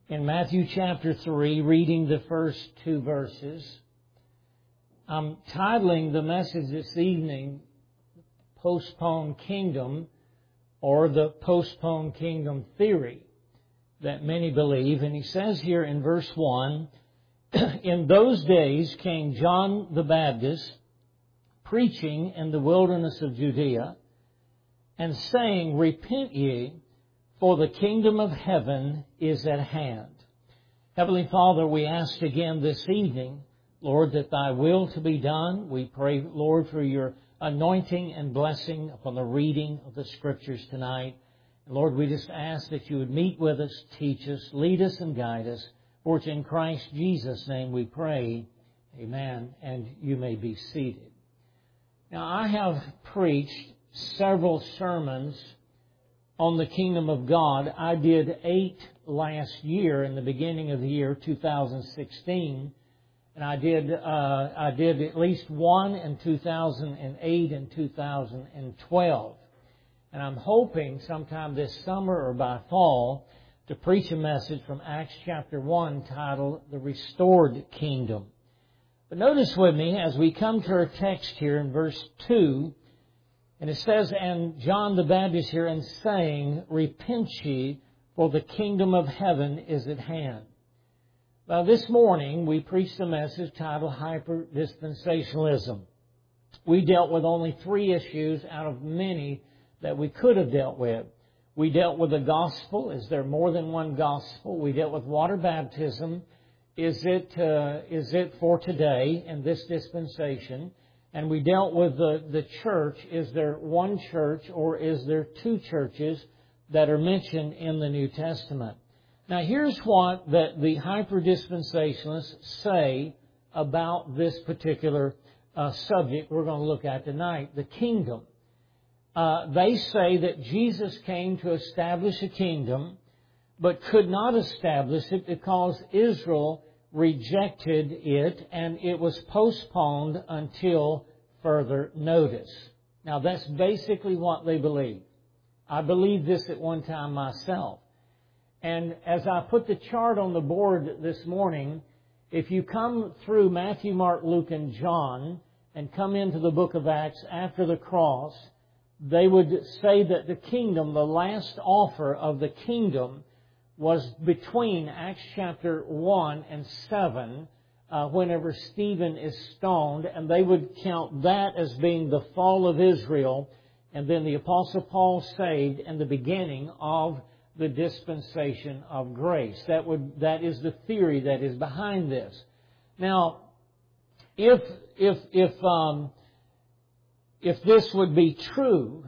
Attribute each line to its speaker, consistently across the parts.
Speaker 1: in Matthew chapter 3, reading the first two verses. I'm titling the message this evening, Postponed Kingdom, or the Postponed Kingdom Theory that many believe. And he says here in verse 1, in those days came John the Baptist, preaching in the wilderness of Judea, and saying, Repent ye, for the kingdom of heaven is at hand. Heavenly Father, we ask again this evening, Lord, that Thy will to be done. We pray, Lord, for Your anointing and blessing upon the reading of the Scriptures tonight. And Lord, we just ask that You would meet with us, teach us, lead us, and guide us. For it's in Christ Jesus' name we pray. Amen. And you may be seated. Now, I have preached several sermons on the kingdom of God. I did 8 last year in the beginning of the year 2016. And I did at least one in 2008 and 2012. And I'm hoping sometime this summer or by fall to preach a message from Acts chapter 1 titled The Restored Kingdom. But notice with me as we come to our text here in verse 2, and it says, And John the Baptist here, and saying, Repent ye, for the kingdom of heaven is at hand. Now, this morning, we preached a message titled Hyper-Dispensationalism. We dealt with only 3 issues out of many that we could have dealt with. We dealt with the gospel. Is there more than one gospel? We dealt with water baptism. Is it for today in this dispensation? And we dealt with the church. Is there one church or is there 2 churches that are mentioned in the New Testament? Now, here's what that the hyper-dispensationalists say about this particular subject we're going to look at tonight, the kingdom. They say that Jesus came to establish a kingdom, but could not establish it because Israel rejected it and it was postponed until further notice. Now, that's basically what they believe. I believed this at one time myself. And as I put the chart on the board this morning, if you come through Matthew, Mark, Luke, and John and come into the book of Acts after the cross, they would say that the kingdom, the last offer of the kingdom, was between Acts chapter 1 and 7, whenever Stephen is stoned, and they would count that as being the fall of Israel, and then the Apostle Paul saved in the beginning of the dispensation of grace. That is the theory that is behind this. Now, if this would be true,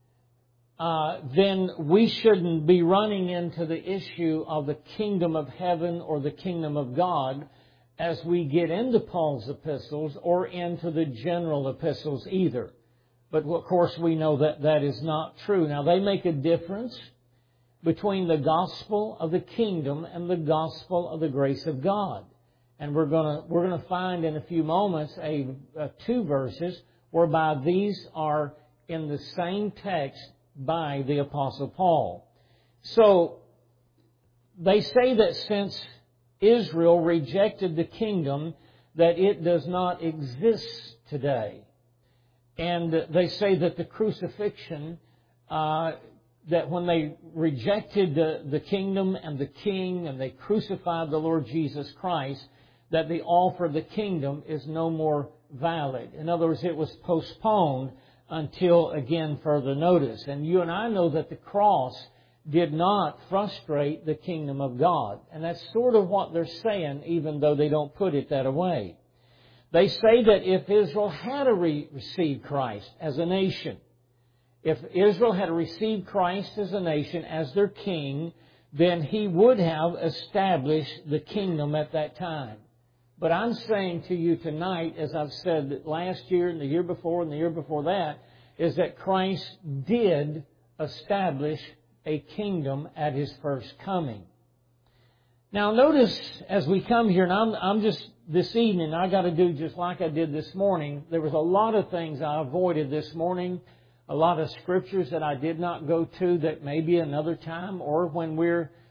Speaker 1: then we shouldn't be running into the issue of the kingdom of heaven or the kingdom of God as we get into Paul's epistles or into the general epistles either. But of course we know that that is not true. Now, they make a difference between the gospel of the kingdom and the gospel of the grace of God. And we're going to find in a few moments 2 verses whereby these are in the same text by the Apostle Paul. So, they say that since Israel rejected the kingdom, that it does not exist today. And they say that the crucifixion, that when they rejected the kingdom and the king and they crucified the Lord Jesus Christ, that the offer of the kingdom is no more valid. In other words, it was postponed until, again, further notice. And you and I know that the cross did not frustrate the kingdom of God. And that's sort of what they're saying, even though they don't put it that way. They say that if Israel had received Christ as a nation, if Israel had received Christ as a nation, as their king, then He would have established the kingdom at that time. But I'm saying to you tonight, as I've said last year and the year before and the year before that, is that Christ did establish a kingdom at His first coming. Now notice as we come here, and I'm just, this evening, I got to do just like I did this morning. There was a lot of things I avoided this morning, a lot of scriptures that I did not go to that maybe another time, or when we're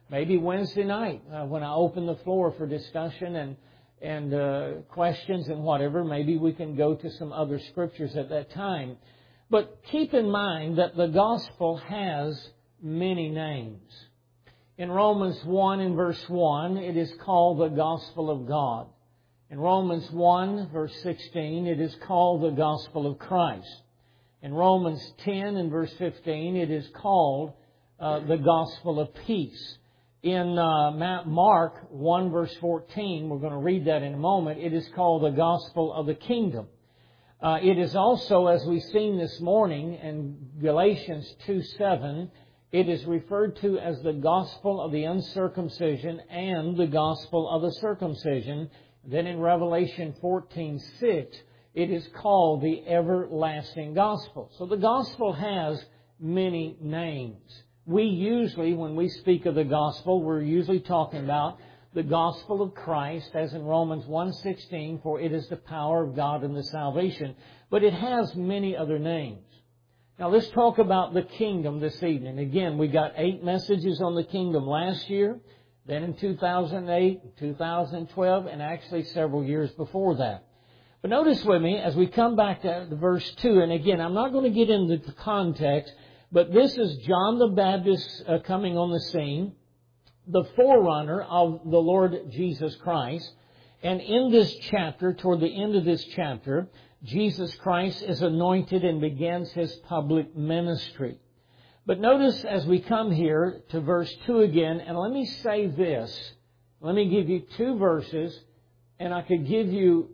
Speaker 1: Maybe Wednesday night when I open the floor for discussion and questions and whatever. Maybe we can go to some other scriptures at that time. But keep in mind that the gospel has many names. In Romans 1 and verse 1, it is called the gospel of God. In Romans 1 verse 16, it is called the gospel of Christ. In Romans 10 and verse 15, it is called the gospel of peace. In Mark 1 verse 14, we're going to read that in a moment, it is called the gospel of the kingdom. It is also, as we've seen this morning in Galatians 2:7, it is referred to as the gospel of the uncircumcision and the gospel of the circumcision. Then in Revelation 14:6, it is called the everlasting gospel. So the gospel has many names. We usually, when we speak of the gospel, we're usually talking about the gospel of Christ, as in Romans 1:16, for it is the power of God in the salvation. But it has many other names. Now let's talk about the kingdom this evening. Again, we got 8 messages on the kingdom last year, then in 2008, 2012, and actually several years before that. But notice with me, as we come back to verse 2, and again, I'm not going to get into the context, but this is John the Baptist coming on the scene, the forerunner of the Lord Jesus Christ. And in this chapter, toward the end of this chapter, Jesus Christ is anointed and begins His public ministry. But notice as we come here to verse 2 again, and let me say this. Let me give you 2 verses, and I could give you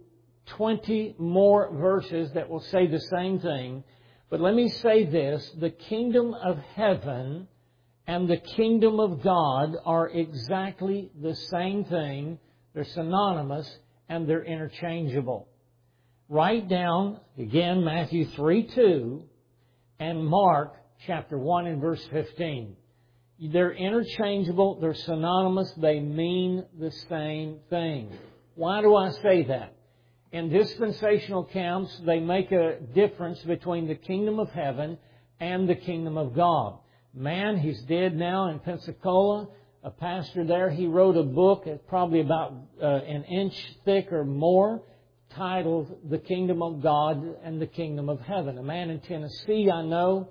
Speaker 1: 20 more verses that will say the same thing. But let me say this. The kingdom of heaven and the kingdom of God are exactly the same thing. They're synonymous and they're interchangeable. Write down, again, Matthew 3:2 and Mark chapter 1 and verse 15. They're interchangeable, they're synonymous, they mean the same thing. Why do I say that? In dispensational camps, they make a difference between the kingdom of heaven and the kingdom of God. Man, he's dead now in Pensacola. A pastor there, he wrote a book, probably about an inch thick or more, titled The Kingdom of God and the Kingdom of Heaven. A man in Tennessee, I know,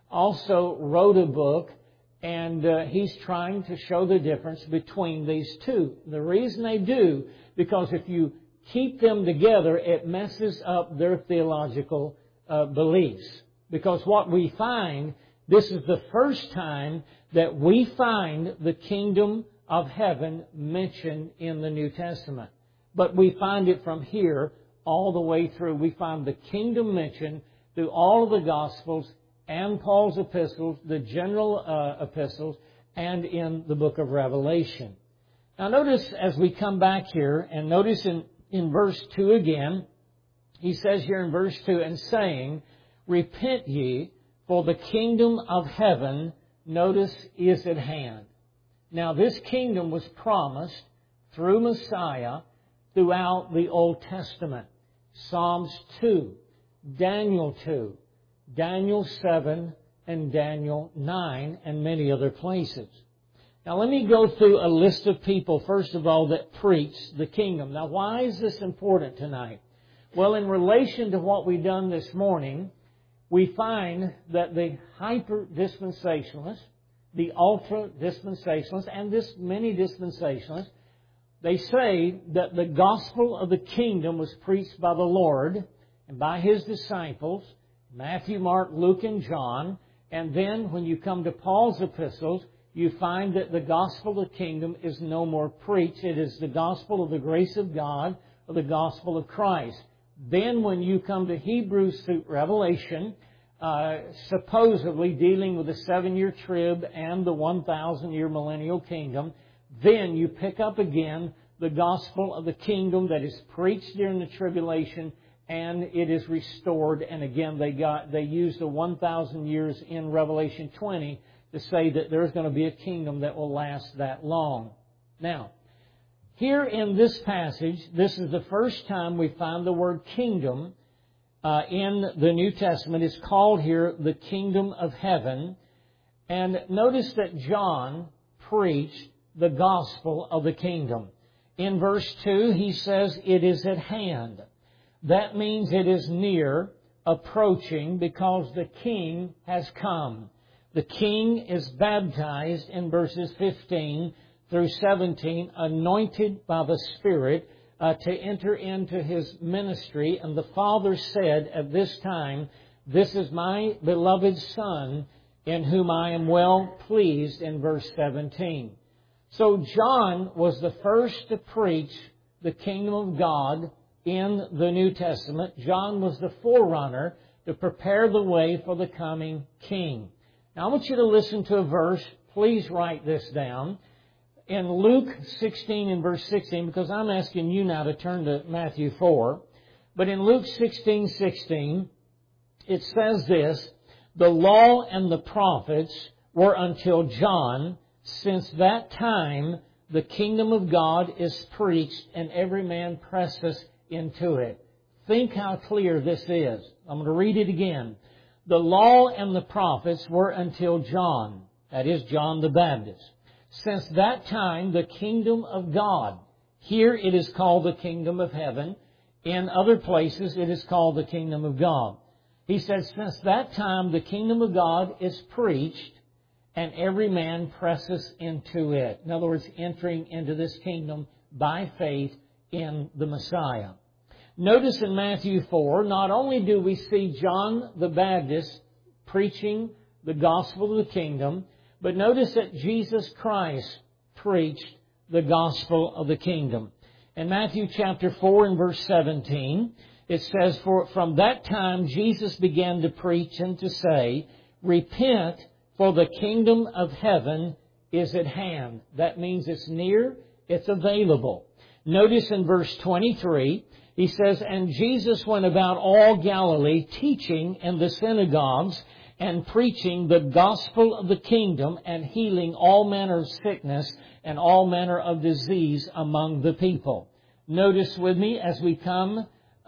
Speaker 1: also wrote a book, and he's trying to show the difference between these two. The reason they do, because if you keep them together, it messes up their theological beliefs. Because what we find, this is the first time that we find the kingdom of heaven mentioned in the New Testament. But we find it from here all the way through. We find the kingdom mentioned through all of the Gospels and Paul's epistles, the general epistles, and in the book of Revelation. Now notice as we come back here, and notice in verse 2 again, he says here in verse 2, and saying, repent ye, for the kingdom of heaven, notice, is at hand. Now this kingdom was promised through Messiah throughout the Old Testament. Psalms 2, Daniel 2, Daniel 7, and Daniel 9, and many other places. Now let me go through a list of people, first of all, that preach the kingdom. Now why is this important tonight? Well, in relation to what we've done this morning, we find that the hyper-dispensationalists, the ultra-dispensationalists, and many dispensationalists, they say that the gospel of the kingdom was preached by the Lord and by His disciples, Matthew, Mark, Luke, and John. And then when you come to Paul's epistles, you find that the gospel of the kingdom is no more preached. It is the gospel of the grace of God, or the gospel of Christ. Then when you come to Hebrews through Revelation, supposedly dealing with the 7-year trib and the 1,000-year millennial kingdom, then you pick up again the gospel of the kingdom that is preached during the tribulation, and it is restored. And again, they use the 1,000 years in Revelation 20 to say that there's going to be a kingdom that will last that long. Now, here in this passage, this is the first time we find the word kingdom in the New Testament. It's called here the kingdom of heaven. And notice that John preached the gospel of the kingdom. In verse 2, he says, it is at hand. That means it is near, approaching, because the King has come. The King is baptized in verses 15 through 17, anointed by the Spirit to enter into His ministry. And the Father said at this time, this is my beloved Son, in whom I am well pleased, in verse 17. So John was the first to preach the kingdom of God in the New Testament. John was the forerunner to prepare the way for the coming King. Now I want you to listen to a verse. Please write this down. In Luke 16 and verse 16, because I'm asking you now to turn to Matthew 4. But in Luke 16:16, it says this, the law and the prophets were until John. Since that time, the kingdom of God is preached, and every man presses into it. Think how clear this is. I'm going to read it again. The law and the prophets were until John, that is John the Baptist. Since that time, the kingdom of God, here it is called the kingdom of heaven. In other places, it is called the kingdom of God. He says, since that time, the kingdom of God is preached, and every man presses into it. In other words, entering into this kingdom by faith in the Messiah. Notice in Matthew 4, not only do we see John the Baptist preaching the gospel of the kingdom, but notice that Jesus Christ preached the gospel of the kingdom. In Matthew chapter 4 and verse 17, it says, for from that time Jesus began to preach and to say, repent, for the kingdom of heaven is at hand. That means it's near, it's available. Notice in verse 23, he says, and Jesus went about all Galilee, teaching in the synagogues and preaching the gospel of the kingdom and healing all manner of sickness and all manner of disease among the people. Notice with me as we come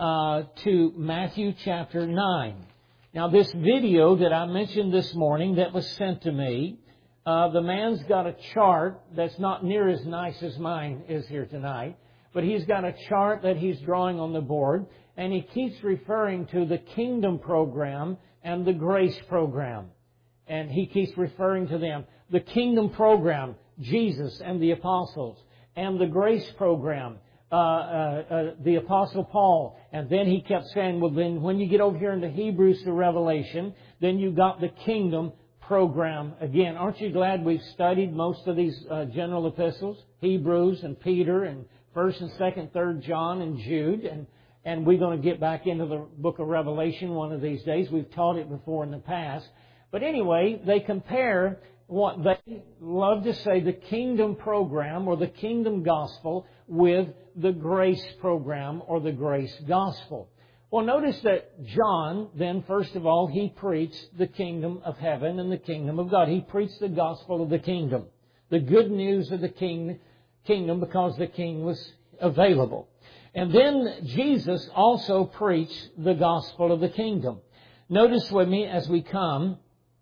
Speaker 1: to Matthew chapter 9. Now, this video that I mentioned this morning that was sent to me, the man's got a chart that's not near as nice as mine is here tonight, but he's got a chart that he's drawing on the board, and he keeps referring to the Kingdom program and the Grace program. And he keeps referring to them. The Kingdom program, Jesus and the apostles, and the Grace program, the Apostle Paul. And then he kept saying, well, then when you get over here into Hebrews to Revelation, then you've got the Kingdom program again. Aren't you glad we've studied most of these general epistles? Hebrews and Peter and 1st and 2nd, 3rd John and Jude. And we're going to get back into the book of Revelation one of these days. We've taught it before in the past. But anyway, they compare what they love to say, the Kingdom program or the Kingdom gospel with the Grace program or the Grace gospel. Well, notice that John, then, first of all, he preached the kingdom of heaven and the kingdom of God. He preached the gospel of the kingdom, the good news of the kingdom, because the king was available. And then Jesus also preached the gospel of the kingdom. Notice with me as we come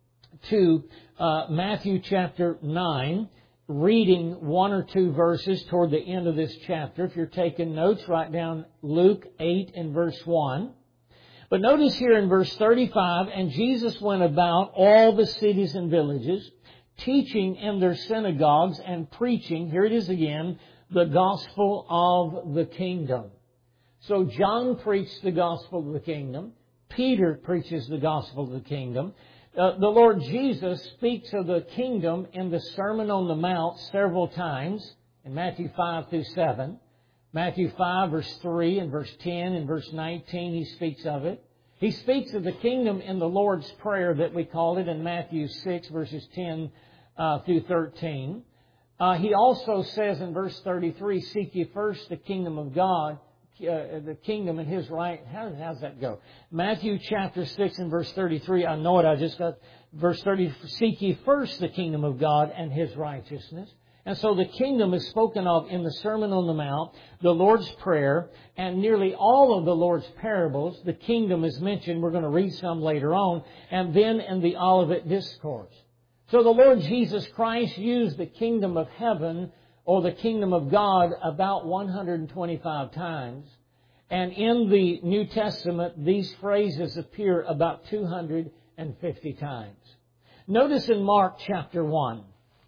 Speaker 1: to Matthew chapter 9, reading one or two verses toward the end of this chapter. If you're taking notes, write down Luke 8 and verse 1. But notice here in verse 35, and Jesus went about all the cities and villages, teaching in their synagogues and preaching, here it is again, the gospel of the kingdom. So John preached the gospel of the kingdom. Peter preaches the gospel of the kingdom. The Lord Jesus speaks of the kingdom in the Sermon on the Mount several times in Matthew 5 through 7. Matthew 5 verse 3 and verse 10 and verse 19 he speaks of it. He speaks of the kingdom in the Lord's Prayer that we call it in Matthew 6 verses 10 through 13. He also says in verse 33, seek ye first the kingdom of God, the kingdom and His right. How's that go? Matthew chapter 6 and verse 33. I know it. I just got verse 30. Seek ye first the kingdom of God and His righteousness. And so the kingdom is spoken of in the Sermon on the Mount, the Lord's Prayer, and nearly all of the Lord's parables. The kingdom is mentioned. We're going to read some later on. And then in the Olivet Discourse. So the Lord Jesus Christ used the kingdom of heaven or the kingdom of God about 125 times. And in the New Testament, these phrases appear about 250 times. Notice in Mark chapter 1.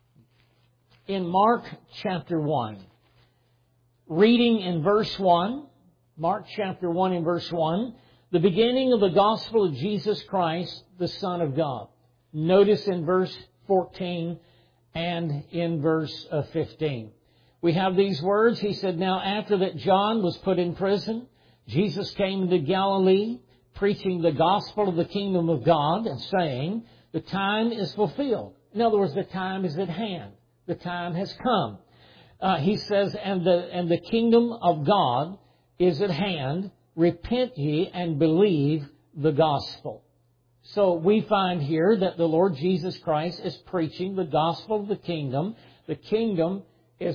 Speaker 1: In Mark chapter 1, reading in verse 1, Mark chapter 1 in verse 1, the beginning of the gospel of Jesus Christ, the Son of God. Notice in verse 14 and in verse 15. We have these words. He said, "Now after that John was put in prison, Jesus came into Galilee, preaching the gospel of the kingdom of God and saying, the time is fulfilled." In other words, the time is at hand. The time has come. He says, and the kingdom of God is at hand. Repent ye and believe the gospel. So we find here that the Lord Jesus Christ is preaching the gospel of the kingdom. The kingdom is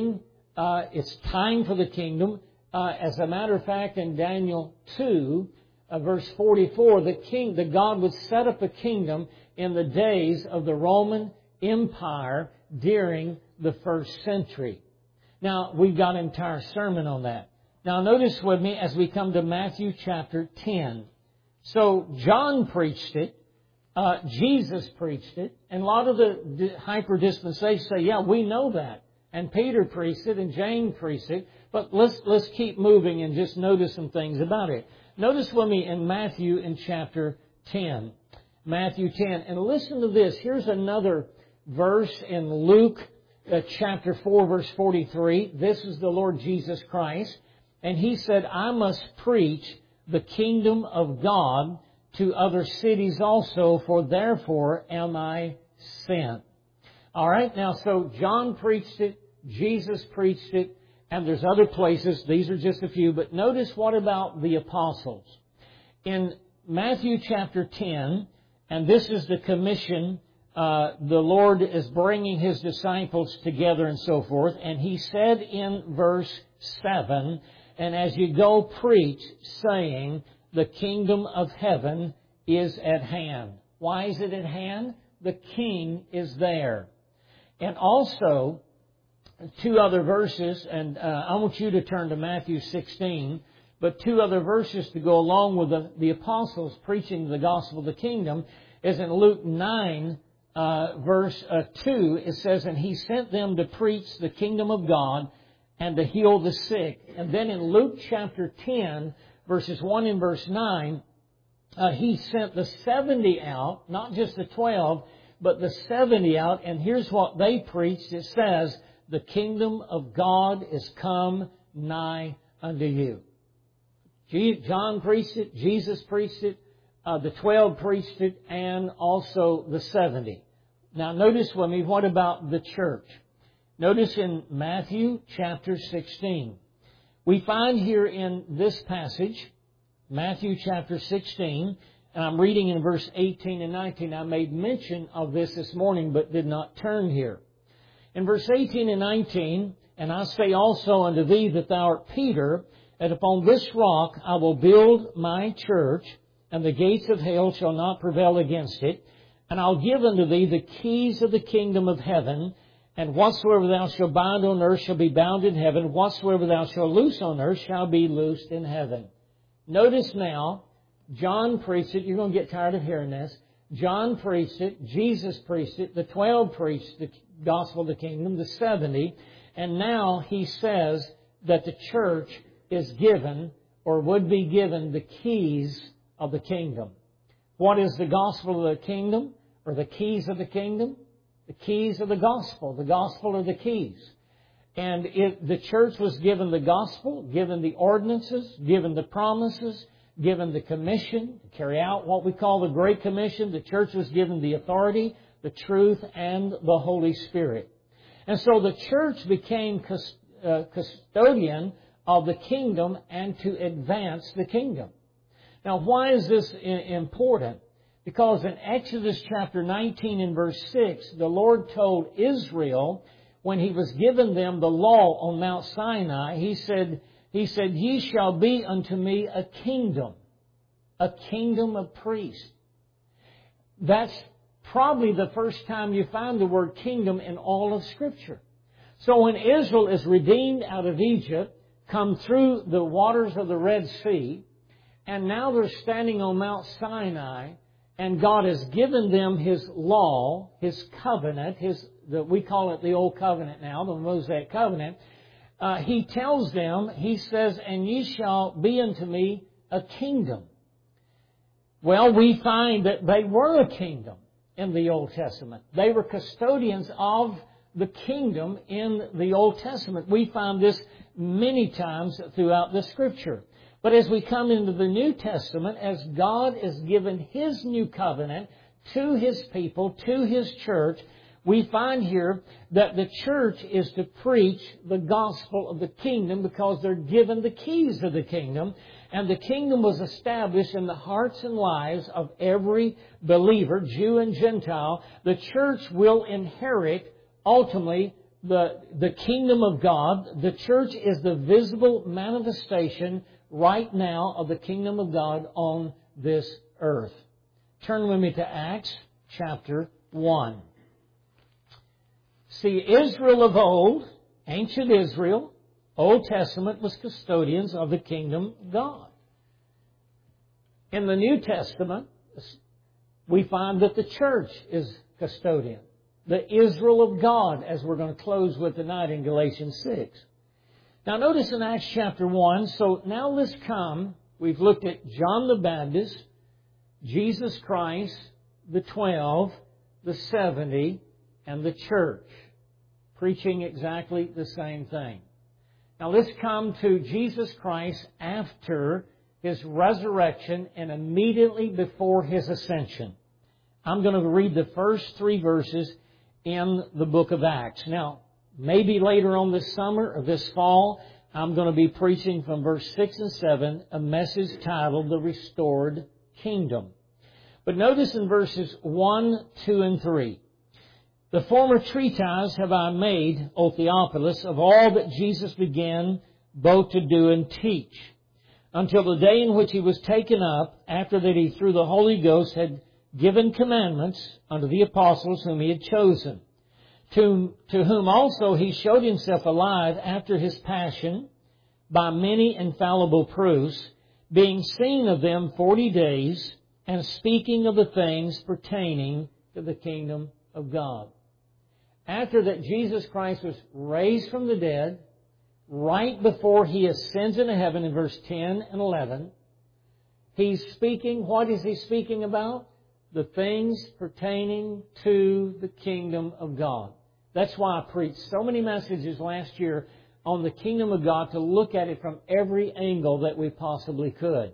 Speaker 1: it's time for the kingdom. As a matter of fact, in Daniel 2, verse 44, the God would set up a kingdom in the days of the Roman Empire during the first century. Now, we've got an entire sermon on that. Now, notice with me as we come to Matthew chapter 10. So, John preached it. Jesus preached it. And a lot of the hyper-dispensations say, yeah, we know that. And Peter preached it and James preached it. But let's keep moving and just notice some things about it. Notice with me in Matthew in chapter 10. Matthew 10. And listen to this. Here's another verse in Luke chapter 4, verse 43. This is the Lord Jesus Christ. And He said, I must preach the kingdom of God to other cities also, for therefore am I sent. All right, now, so John preached it, Jesus preached it, and there's other places. These are just a few. But notice what about the apostles. In Matthew chapter 10, and this is the commission, the Lord is bringing His disciples together and so forth. And He said in verse 7, and as you go preach, saying, the kingdom of heaven is at hand. Why is it at hand? The King is there. And also, two other verses, and I want you to turn to Matthew 16, but two other verses to go along with the apostles preaching the gospel of the kingdom is in Luke 9, verse 2. It says, and He sent them to preach the kingdom of God and to heal the sick. And then in Luke chapter 10, verses 1 and verse 9, He sent the 70 out, not just the 12, but the 70 out. And here's what they preached. It says, the kingdom of God is come nigh unto you. John preached it, Jesus preached it, the 12 preached it, and also the 70. Now notice with me, what about the church? Notice in Matthew chapter 16. We find here in this passage, Matthew chapter 16, and I'm reading in verse 18 and 19. I made mention of this morning, but did not turn here. In verse 18 and 19, and I say also unto thee that thou art Peter, and upon this rock I will build my church, and the gates of hell shall not prevail against it. And I'll give unto thee the keys of the kingdom of heaven, and whatsoever thou shalt bind on earth shall be bound in heaven, whatsoever thou shalt loose on earth shall be loosed in heaven. Notice now, John preached it. You're going to get tired of hearing this. John preached it. Jesus preached it. The 12 preached the gospel of the kingdom, the 70. And now He says that the church is given, or would be given, the keys of the kingdom. What is the gospel of the kingdom, or the keys of the kingdom? The keys of the gospel. The gospel are the keys. And the church was given the gospel, given the ordinances, given the promises, given the commission to carry out what we call the Great Commission. The church was given the authority, the truth, and the Holy Spirit. And so the church became custodian of the kingdom and to advance the kingdom. Now, why is this important? Because in Exodus chapter 19 and verse 6, the Lord told Israel, when He was given them the law on Mount Sinai, He said, ye shall be unto me a kingdom of priests. That's probably the first time you find the word kingdom in all of Scripture. So when Israel is redeemed out of Egypt, come through the waters of the Red Sea, and now they're standing on Mount Sinai, and God has given them His law, His covenant, we call it the Old Covenant now, the Mosaic Covenant. He tells them, He says, "And ye shall be unto me a kingdom." Well, we find that they were a kingdom in the Old Testament. They were custodians of the kingdom in the Old Testament. We find this many times throughout the Scripture. But as we come into the New Testament, as God has given His new covenant to His people, to His church, we find here that the church is to preach the gospel of the kingdom because they're given the keys of the kingdom. And the kingdom was established in the hearts and lives of every believer, Jew and Gentile. The church will inherit, ultimately, the kingdom of God. The church is the visible manifestation right now of the kingdom of God on this earth. Turn with me to Acts chapter 1. See, Israel of old, ancient Israel, Old Testament, was custodians of the kingdom of God. In the New Testament, we find that the church is custodian. The Israel of God, as we're going to close with tonight in Galatians 6. Now notice in Acts chapter 1, so now let's come, we've looked at John the Baptist, Jesus Christ, the 12, the 70, and the church, preaching exactly the same thing. Now let's come to Jesus Christ after His resurrection and immediately before His ascension. I'm going to read the first 3 verses in the book of Acts. Now, maybe later on this summer or this fall, I'm going to be preaching from verse 6 and 7, a message titled The Restored Kingdom. But notice in verses 1, 2, and 3. "The former treatise have I made, O Theophilus, of all that Jesus began both to do and teach, until the day in which He was taken up, after that He through the Holy Ghost had given commandments unto the apostles whom He had chosen, to whom also He showed Himself alive after His passion by many infallible proofs, being seen of them 40 days, and speaking of the things pertaining to the kingdom of God." After that Jesus Christ was raised from the dead, right before He ascends into heaven in verse 10 and 11, He's speaking, what is He speaking about? The things pertaining to the kingdom of God. That's why I preached so many messages last year on the kingdom of God, to look at it from every angle that we possibly could.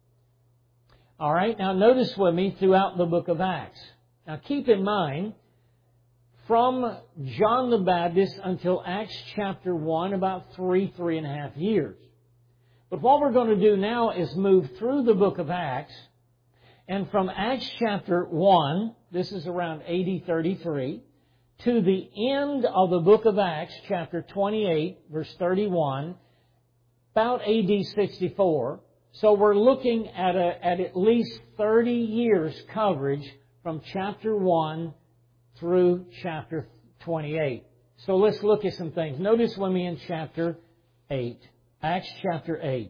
Speaker 1: All right, now notice with me throughout the book of Acts. Now keep in mind, from John the Baptist until Acts chapter 1, about 3.5 years. But what we're going to do now is move through the book of Acts, and from Acts chapter 1, this is around AD 33, to the end of the book of Acts, chapter 28, verse 31, about AD 64. So we're looking at least 30 years coverage from chapter 1 through chapter 28. So let's look at some things. Notice with me in chapter 8, Acts chapter 8.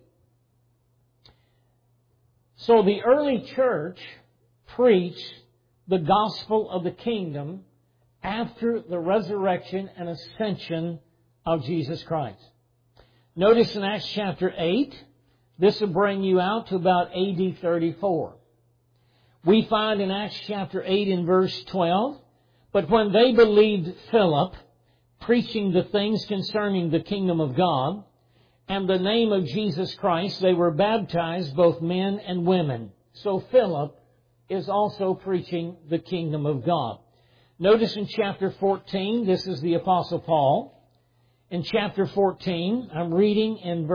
Speaker 1: So the early church preached the gospel of the kingdom after the resurrection and ascension of Jesus Christ. Notice in Acts chapter 8, this will bring you out to about AD 34. We find in Acts chapter 8 in verse 12, "But when they believed Philip, preaching the things concerning the kingdom of God, and the name of Jesus Christ, they were baptized, both men and women." So Philip is also preaching the kingdom of God. Notice in chapter 14, this is the Apostle Paul. In chapter 14, I'm reading in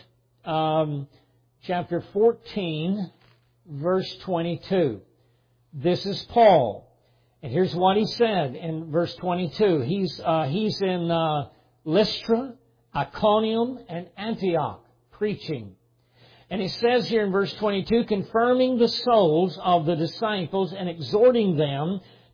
Speaker 1: chapter 14, verse 22. This is Paul. And here's what he said in verse 22. He's in Lystra, Iconium, and Antioch preaching. And it says here in verse 22, "Confirming the souls of the disciples and exhorting them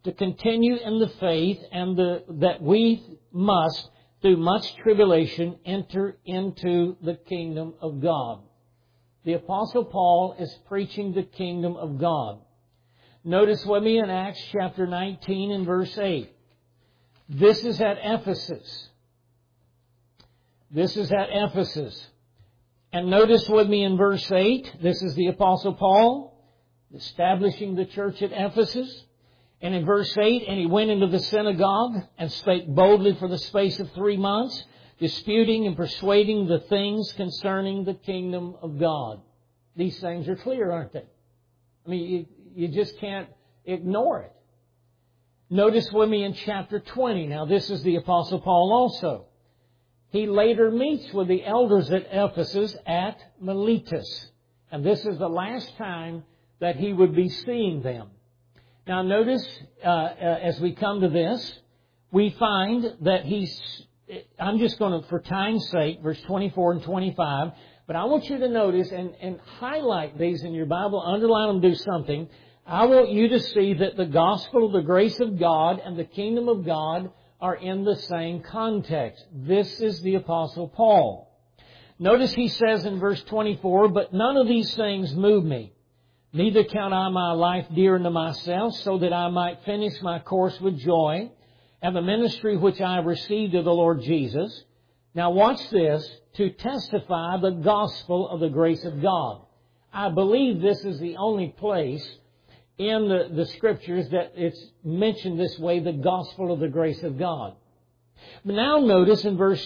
Speaker 1: to continue in the faith and that we must, through much tribulation, enter into the kingdom of God. The Apostle Paul is preaching the kingdom of God. Notice with me in Acts chapter 19 and verse 8. This is at Ephesus. This is at Ephesus. And notice with me in verse 8, this is the Apostle Paul establishing the church at Ephesus. And in verse 8, and he went into the synagogue and spake boldly for the space of 3 months, disputing and persuading the things concerning the kingdom of God. These things are clear, aren't they? I mean, you just can't ignore it. Notice with me in chapter 20. Now, this is the Apostle Paul also. He later meets with the elders at Ephesus at Miletus. And this is the last time that he would be seeing them. Now, notice, as we come to this, we find that I'm just going to, for time's sake, verse 24 and 25, but I want you to notice and highlight these in your Bible, underline them, do something. I want you to see that the gospel of the grace of God and the kingdom of God are in the same context. This is the Apostle Paul. Notice he says in verse 24, but none of these things move me. Neither count I my life dear unto myself, so that I might finish my course with joy, and the ministry which I have received of the Lord Jesus. Now watch this, to testify the gospel of the grace of God. I believe this is the only place in the Scriptures that it's mentioned this way, the gospel of the grace of God. But now notice in verse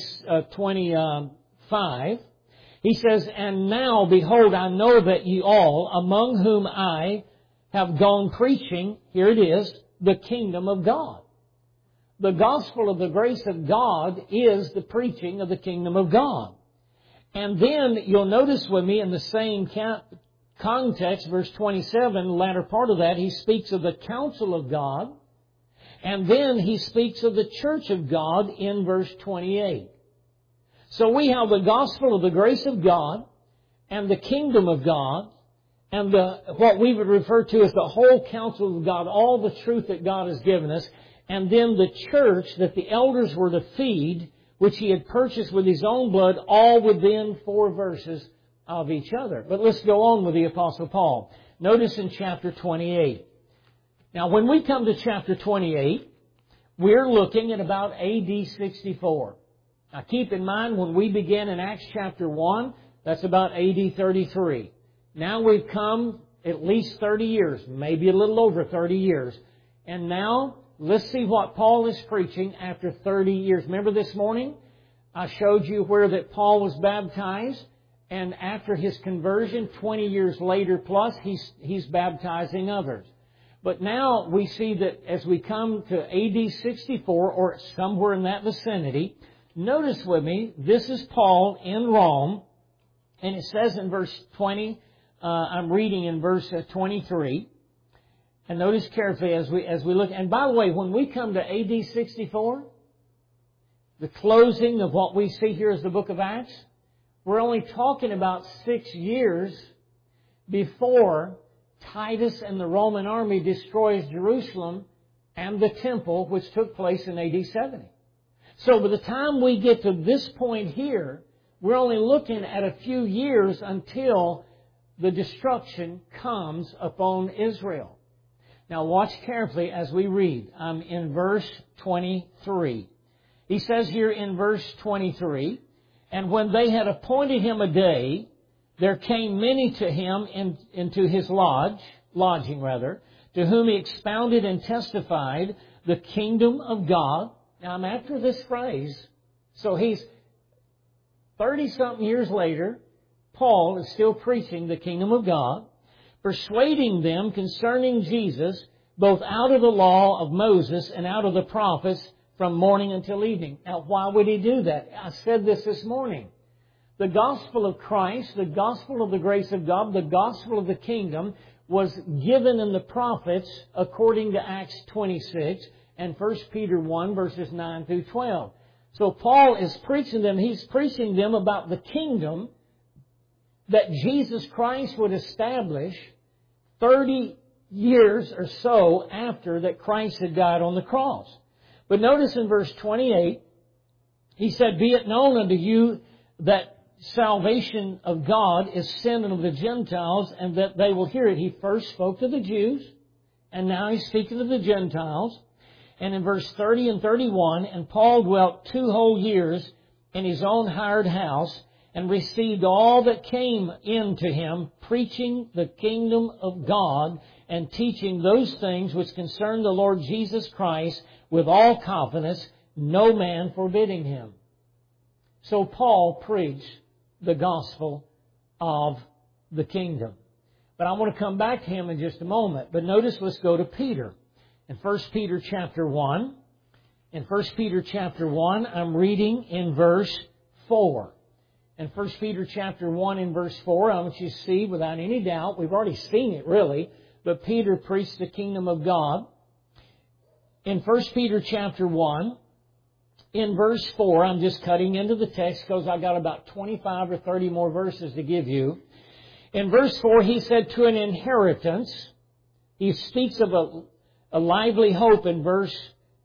Speaker 1: 25, he says, and now, behold, I know that ye all, among whom I have gone preaching, here it is, the kingdom of God. The gospel of the grace of God is the preaching of the kingdom of God. And then you'll notice with me in the same context, verse 27, latter part of that, he speaks of the counsel of God. And then he speaks of the church of God in verse 28. So we have the gospel of the grace of God and the kingdom of God and what we would refer to as the whole counsel of God, all the truth that God has given us. And then the church that the elders were to feed, which he had purchased with his own blood, all within 4 verses of each other. But let's go on with the Apostle Paul. Notice in chapter 28. Now, when we come to chapter 28, we're looking at about AD 64. Now, keep in mind, when we begin in Acts chapter 1, that's about AD 33. Now we've come at least 30 years, maybe a little over 30 years. And now, let's see what Paul is preaching after 30 years. Remember this morning, I showed you where that Paul was baptized. And after his conversion, 20 years later plus, he's baptizing others. But now we see that as we come to AD 64 or somewhere in that vicinity, notice with me, this is Paul in Rome. And it says in verse 20, I'm reading in verse 23. And notice carefully as we look. And by the way, when we come to AD 64, the closing of what we see here is the book of Acts. We're only talking about 6 years before Titus and the Roman army destroys Jerusalem and the temple, which took place in AD 70. So by the time we get to this point here, we're only looking at a few years until the destruction comes upon Israel. Now watch carefully as we read. In verse 23. He says here in verse 23, and when they had appointed him a day, there came many to him into his lodging, to whom he expounded and testified the kingdom of God. Now I'm after this phrase. So he's 30-something years later, Paul is still preaching the kingdom of God, persuading them concerning Jesus, both out of the law of Moses and out of the prophets, from morning until evening. Now, why would he do that? I said this morning. The gospel of Christ, the gospel of the grace of God, the gospel of the kingdom was given in the prophets according to Acts 26 and 1 Peter 1 verses 9 through 12. So Paul is preaching them. He's preaching them about the kingdom that Jesus Christ would establish 30 years or so after that Christ had died on the cross. But notice in verse 28, he said, "Be it known unto you that salvation of God is sent unto the Gentiles, and that they will hear it." He first spoke to the Jews, and now he's speaking to the Gentiles. And in verse 30 and 31, "And Paul dwelt 2 whole years in his own hired house, and received all that came in to him, preaching the kingdom of God, and teaching those things which concern the Lord Jesus Christ with all confidence, no man forbidding him." So Paul preached the gospel of the kingdom. But I want to come back to him in just a moment. But notice, let's go to Peter. In 1 Peter chapter 1, in 1 Peter chapter 1, I'm reading in verse 4. In 1 Peter chapter 1 in verse 4, I want you to see without any doubt, we've already seen it really, but Peter preached the kingdom of God. In 1 Peter chapter 1, in verse 4, I'm just cutting into the text because I've got about 25 or 30 more verses to give you. In verse 4, he said, "To an inheritance," he speaks of a lively hope in verse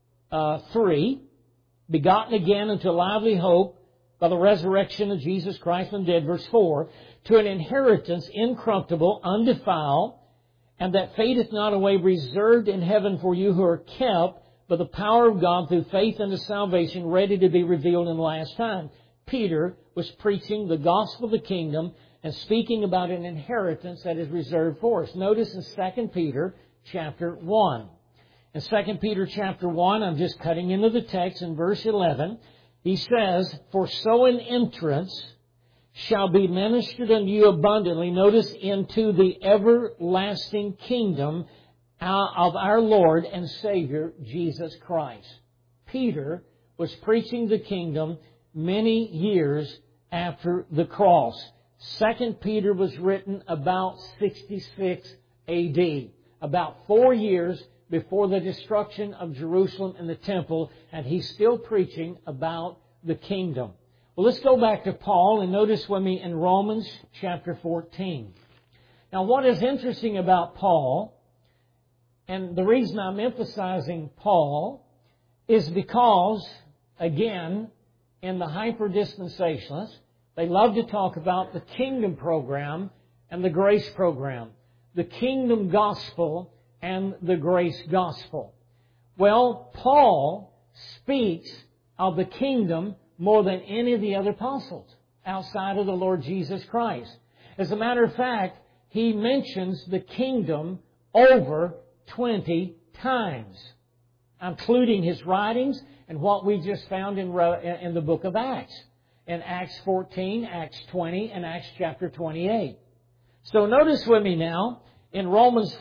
Speaker 1: 3, "begotten again unto lively hope by the resurrection of Jesus Christ from the dead." Verse 4, "To an inheritance incorruptible, undefiled, and that fadeth not away, reserved in heaven for you who are kept by the power of God through faith unto salvation, ready to be revealed in the last time." Peter was preaching the gospel of the kingdom and speaking about an inheritance that is reserved for us. Notice in 2 Peter chapter 1. In 2 Peter chapter 1, I'm just cutting into the text in verse 11. He says, "For so an entrance shall be ministered unto you abundantly," notice, "into the everlasting kingdom of our Lord and Savior, Jesus Christ." Peter was preaching the kingdom many years after the cross. 2 Peter was written about 66 AD, about 4 years before the destruction of Jerusalem and the temple, and he's still preaching about the kingdom. Well, let's go back to Paul and notice with me in Romans chapter 14. Now, what is interesting about Paul, and the reason I'm emphasizing Paul, is because, again, in the hyper-dispensationalists, they love to talk about the kingdom program and the grace program, the kingdom gospel and the grace gospel. Well, Paul speaks of the kingdom more than any of the other apostles outside of the Lord Jesus Christ. As a matter of fact, he mentions the kingdom over 20 times, including his writings and what we just found in the book of Acts. In Acts 14, Acts 20, and Acts chapter 28. So notice with me now, in Romans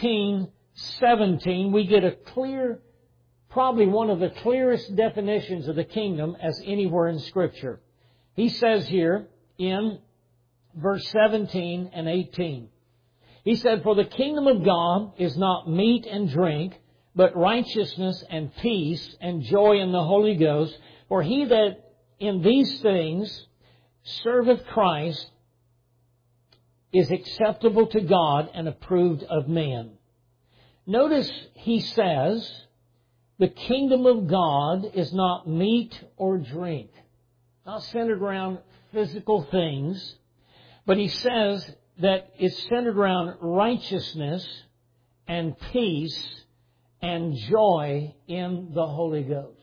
Speaker 1: 14:17, we get a clear, probably one of the clearest definitions of the kingdom as anywhere in Scripture. He says here in verse 17 and 18, he said, "For the kingdom of God is not meat and drink, but righteousness and peace and joy in the Holy Ghost. For he that in these things serveth Christ is acceptable to God and approved of men." Notice he says, the kingdom of God is not meat or drink, not centered around physical things, but he says that it's centered around righteousness and peace and joy in the Holy Ghost.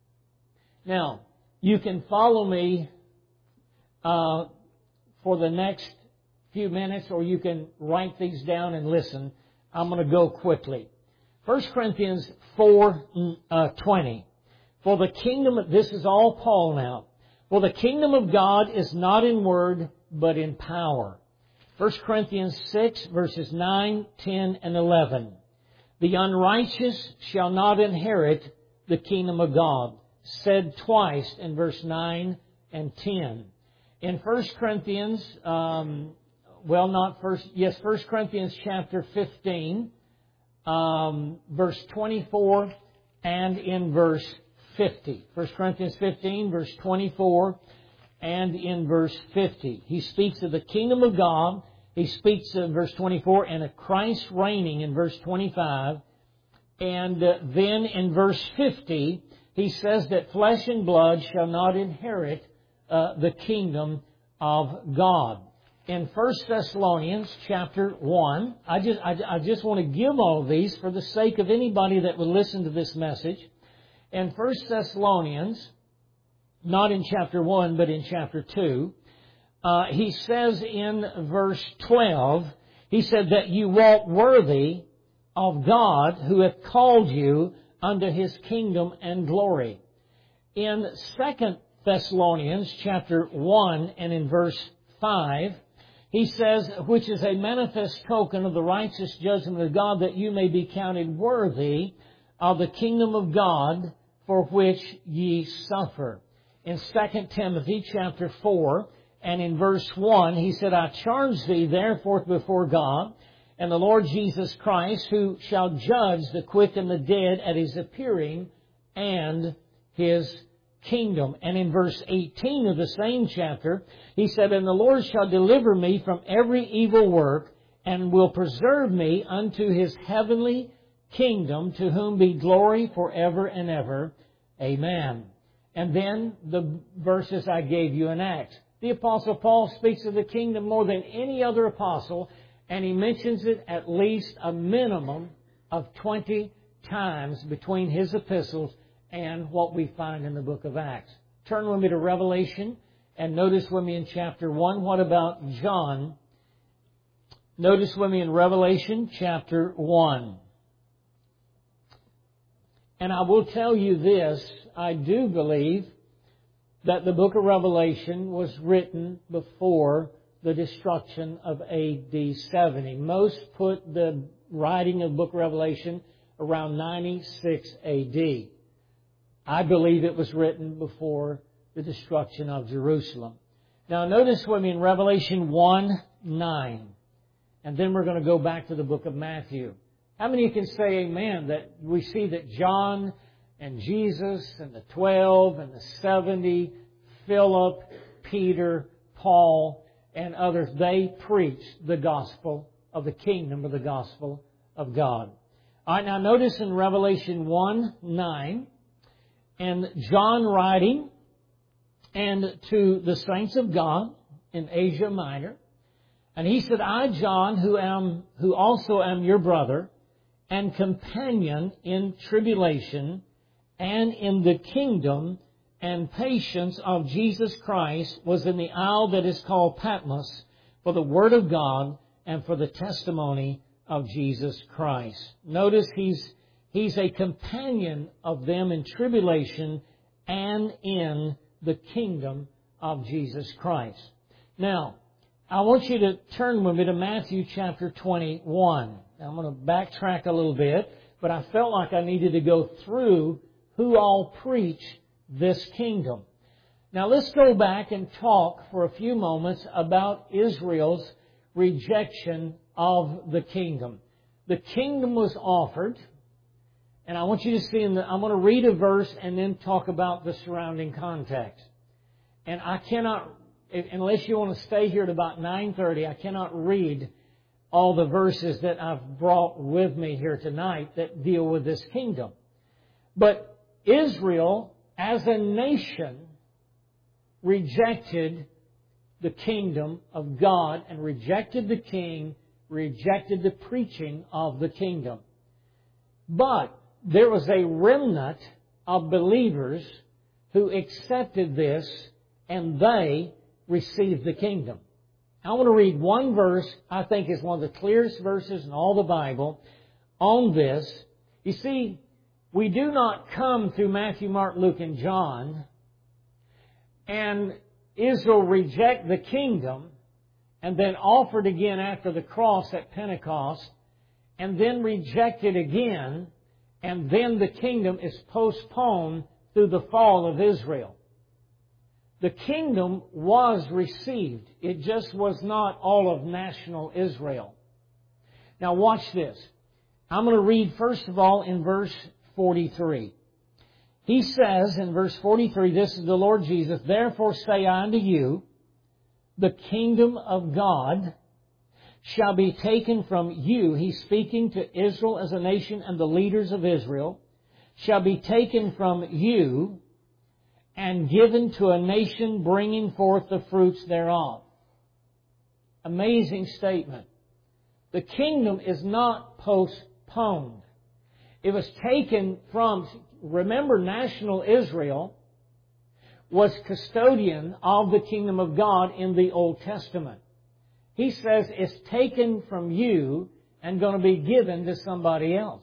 Speaker 1: Now, you can follow me for the next few minutes, or you can write these down and listen. I'm going to go quickly. 1 Corinthians 4:20. "For the kingdom," this is all Paul now, "for the kingdom of God is not in word, but in power." 1 Corinthians 6, verses 9, 10, and 11. "The unrighteous shall not inherit the kingdom of God," said twice in verse 9 and 10. In 1 Corinthians, 1 Corinthians chapter 15, verse 24 and in verse 50. 1 Corinthians 15, verse 24 and in verse 50. He speaks of the kingdom of God. He speaks in verse 24, and of Christ reigning in verse 25. And then in verse 50, he says that flesh and blood shall not inherit the kingdom of God. In 1 Thessalonians chapter 1, I just want to give all of these for the sake of anybody that will listen to this message. In 1 Thessalonians, not in chapter 1, but in chapter 2, he says in verse 12, he said that you walk worthy of God who hath called you unto His kingdom and glory. In 2 Thessalonians chapter 1 and in verse 5, he says, which is a manifest token of the righteous judgment of God, that you may be counted worthy of the kingdom of God for which ye suffer. In 2 Timothy chapter 4 and in verse 1, he said, I charge thee therefore before God and the Lord Jesus Christ, who shall judge the quick and the dead at His appearing and His kingdom. And in verse 18 of the same chapter, he said, and the Lord shall deliver me from every evil work, and will preserve me unto His heavenly kingdom, to whom be glory forever and ever. Amen. And then the verses I gave you in Acts. The Apostle Paul speaks of the kingdom more than any other apostle, and he mentions it at least a minimum of 20 times between his epistles and what we find in the book of Acts. Turn with me to Revelation and notice with me in chapter 1. What about John? Notice with me in Revelation chapter 1. And I will tell you this, I do believe that the book of Revelation was written before the destruction of A.D. 70. Most put the writing of the book of Revelation around 96 A.D. I believe it was written before the destruction of Jerusalem. Now notice with me in Revelation 1:9. And then we're going to go back to the book of Matthew. How many can say amen that we see that John and Jesus and the 12 and the 70, Philip, Peter, Paul, and others, they preached the gospel of the kingdom, or the gospel of God. All right, now notice in Revelation 1:9, and John writing, and to the saints of God in Asia Minor, and he said, I, John, who also am your brother and companion in tribulation and in the kingdom and patience of Jesus Christ, was in the isle that is called Patmos for the word of God and for the testimony of Jesus Christ. Notice he's a companion of them in tribulation and in the kingdom of Jesus Christ. Now, I want you to turn with me to Matthew chapter 21. Now, I'm going to backtrack a little bit, but I felt like I needed to go through who all preach this kingdom. Now let's go back and talk for a few moments about Israel's rejection of the kingdom. The kingdom was offered, and I want you to see I'm going to read a verse and then talk about the surrounding context. And I cannot, unless you want to stay here at about 9:30, I cannot read all the verses that I've brought with me here tonight that deal with this kingdom. But Israel, as a nation, rejected the kingdom of God and rejected the king, rejected the preaching of the kingdom. But there was a remnant of believers who accepted this, and they received the kingdom. I want to read one verse I think is one of the clearest verses in all the Bible on this. You see, we do not come through Matthew, Mark, Luke, and John, and Israel reject the kingdom and then offered again after the cross at Pentecost, and then rejected again, and then the kingdom is postponed through the fall of Israel. The kingdom was received. It just was not all of national Israel. Now watch this. I'm going to read first of all in verse 43. He says in verse 43, this is the Lord Jesus, therefore say I unto you, the kingdom of God shall be taken from you. He's speaking to Israel as a nation and the leaders of Israel. Shall be taken from you and given to a nation bringing forth the fruits thereof. Amazing statement. The kingdom is not postponed. It was taken from, remember, national Israel was custodian of the kingdom of God in the Old Testament. He says it's taken from you and going to be given to somebody else.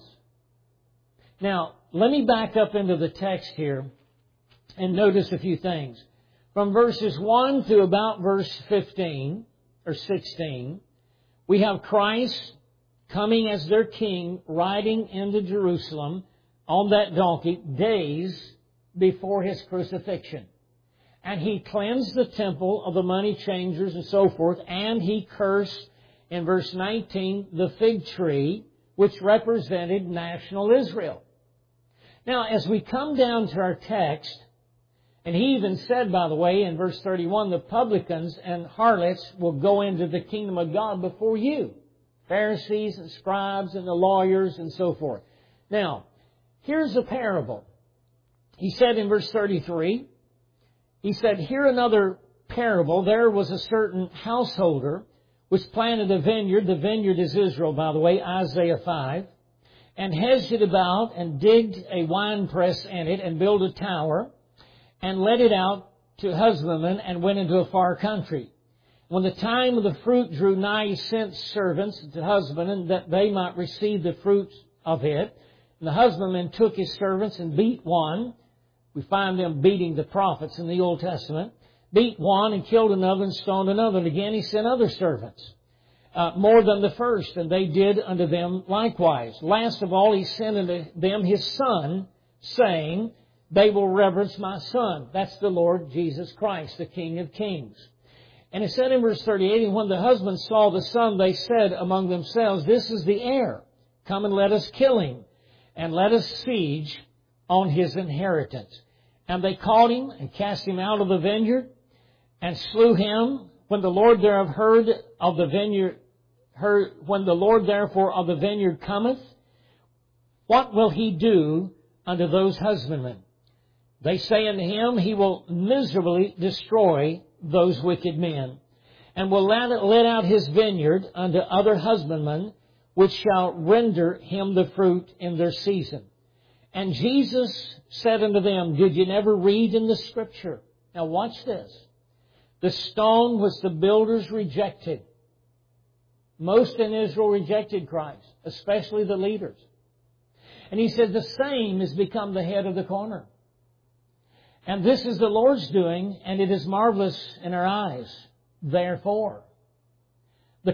Speaker 1: Now, let me back up into the text here and notice a few things. From verses 1 to about verse 15 or 16, we have Christ coming as their king, riding into Jerusalem on that donkey days before His crucifixion. And He cleansed the temple of the money changers and so forth, and He cursed, in verse 19, the fig tree, which represented national Israel. Now, as we come down to our text, and He even said, by the way, in verse 31, the publicans and harlots will go into the kingdom of God before you. Pharisees and scribes and the lawyers and so forth. Now, here's a parable. He said in verse 33, He said, "Hear another parable. There was a certain householder which planted a vineyard." The vineyard is Israel, by the way, Isaiah 5. "And hedged it about, and digged a winepress in it, and built a tower, and let it out to husbandmen, and went into a far country. When the time of the fruit drew nigh, he sent servants to husbandmen, that they might receive the fruits of it. And the husbandman took his servants and beat one." We find them beating the prophets in the Old Testament. "Beat one and killed another and stoned another. And again he sent other servants, more than the first, and they did unto them likewise. Last of all, he sent unto them his Son, saying, They will reverence my Son." That's the Lord Jesus Christ, the King of Kings. And it said in verse 38, "And when the husband saw the Son, they said among themselves, This is the heir. Come and let us kill him, and let us siege on his inheritance. And they caught him and cast him out of the vineyard and slew him. When the Lord thereof when the Lord therefore of the vineyard cometh, what will he do unto those husbandmen? They say unto him, He will miserably destroy those wicked men, and will let out his vineyard unto other husbandmen, which shall render him the fruit in their season. And Jesus said unto them, Did you never read in the Scripture?" Now watch this. "The stone which the builders rejected." Most in Israel rejected Christ, especially the leaders. And He said, "The same has become the head of the corner. And this is the Lord's doing, and it is marvelous in our eyes. Therefore I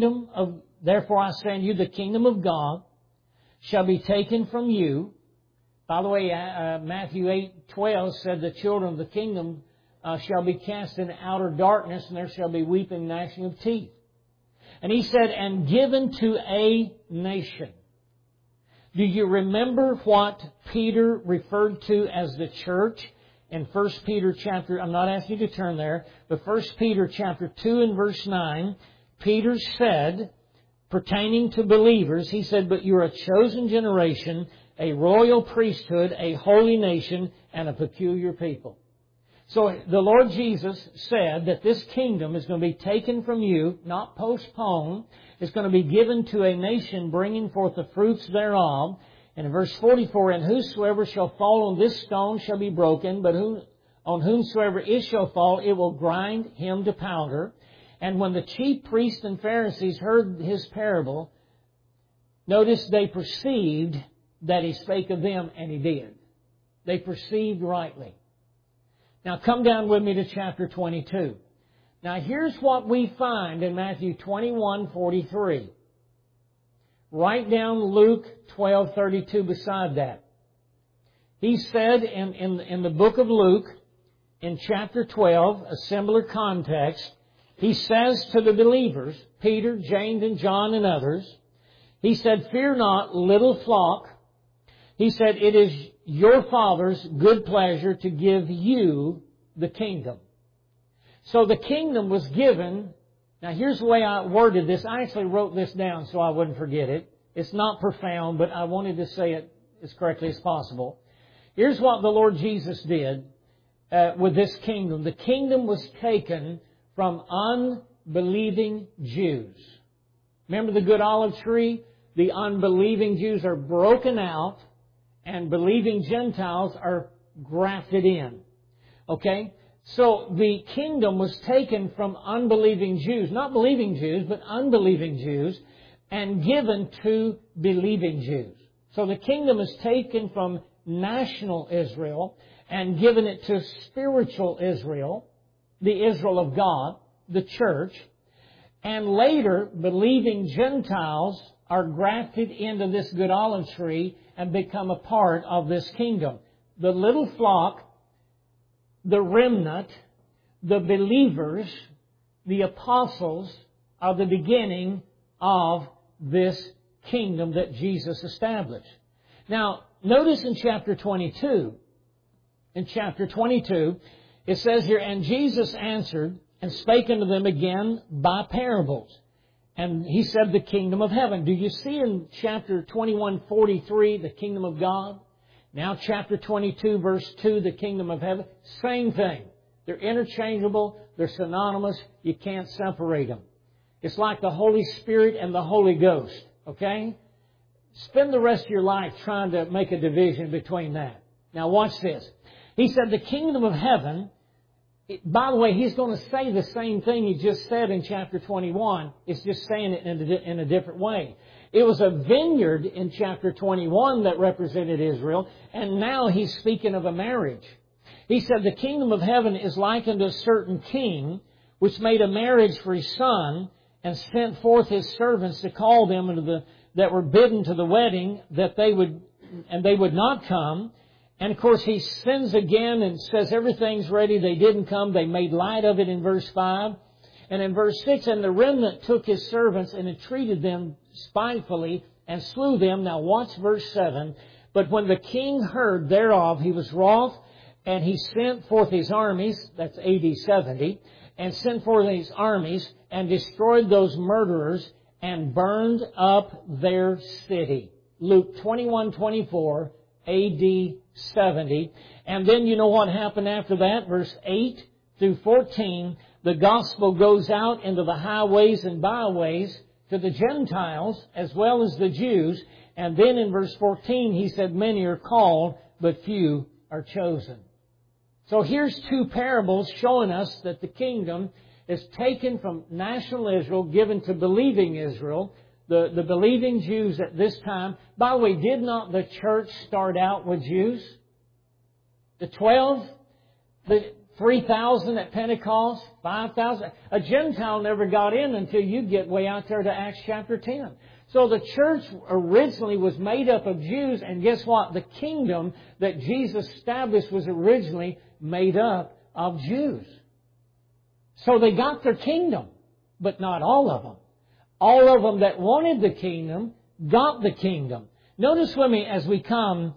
Speaker 1: say unto you, the kingdom of God shall be taken from you." By the way, Matthew 8:12 said the children of the kingdom shall be cast in outer darkness, and there shall be weeping and gnashing of teeth. And He said, "And given to a nation." Do you remember what Peter referred to as the church in 1 Peter chapter, I'm not asking you to turn there, but 1 Peter chapter 2 and verse 9, Peter said, pertaining to believers, he said, "But you are a chosen generation, a royal priesthood, a holy nation, and a peculiar people." So the Lord Jesus said that this kingdom is going to be taken from you, not postponed. It's going to be given to a nation bringing forth the fruits thereof. And in verse 44, "And whosoever shall fall on this stone shall be broken, but on whomsoever it shall fall, it will grind him to powder." And when the chief priests and Pharisees heard His parable, notice they perceived that He spake of them, and He did. They perceived rightly. Now come down with me to chapter 22. Now here's what we find in Matthew 21:43. Write down Luke 12:32 beside that. He said in the book of Luke, in chapter 12, a similar context, He says to the believers, Peter, James, and John, and others, He said, "Fear not, little flock." He said, "It is your Father's good pleasure to give you the kingdom." So the kingdom was given Now here's the way I worded this. I actually wrote this down so I wouldn't forget it. It's not profound, but I wanted to say it as correctly as possible. Here's what the Lord Jesus did with this kingdom. The kingdom was taken from unbelieving Jews. Remember the good olive tree? The unbelieving Jews are broken out and believing Gentiles are grafted in. Okay? So the kingdom was taken from unbelieving Jews, not believing Jews, but unbelieving Jews, and given to believing Jews. So the kingdom is taken from national Israel and given it to spiritual Israel, the Israel of God, the church. And later, believing Gentiles are grafted into this good olive tree and become a part of this kingdom. The little flock, the remnant, the believers, the apostles are the beginning of this kingdom that Jesus established. Now, notice in chapter 22, it says here, "And Jesus answered and spake unto them again by parables. And He said, the kingdom of heaven." Do you see in chapter 21:43, the kingdom of God? Now chapter 22, verse 2, the kingdom of heaven. Same thing. They're interchangeable. They're synonymous. You can't separate them. It's like the Holy Spirit and the Holy Ghost. Okay? Spend the rest of your life trying to make a division between that. Now watch this. He said, the kingdom of heaven. By the way, He's going to say the same thing He just said in chapter 21. It's just saying it in a different way. It was a vineyard in chapter 21 that represented Israel, and now He's speaking of a marriage. He said, the kingdom of heaven is likened to a certain king, which made a marriage for his son, and sent forth his servants to call them that were bidden to the wedding, that they would not come. And of course, he sins again and says everything's ready. They didn't come. They made light of it in verse 5. And in verse 6, "And the remnant took his servants and entreated them spitefully and slew them." Now watch verse 7. "But when the king heard thereof, he was wroth, and he sent forth his armies," that's AD 70, "and sent forth his armies and destroyed those murderers and burned up their city." Luke 21:24, AD 70. And then you know what happened after that? Verse 8 through 14, the gospel goes out into the highways and byways to the Gentiles as well as the Jews. And then in verse 14, he said, "Many are called, but few are chosen." So here's two parables showing us that the kingdom is taken from national Israel, given to believing Israel, the believing Jews at this time. By the way, did not the church start out with Jews? The 12, the 3,000 at Pentecost, 5,000. A Gentile never got in until you get way out there to Acts chapter 10. So the church originally was made up of Jews, and guess what? The kingdom that Jesus established was originally made up of Jews. So they got their kingdom, but not all of them. All of them that wanted the kingdom got the kingdom. Notice with me as we come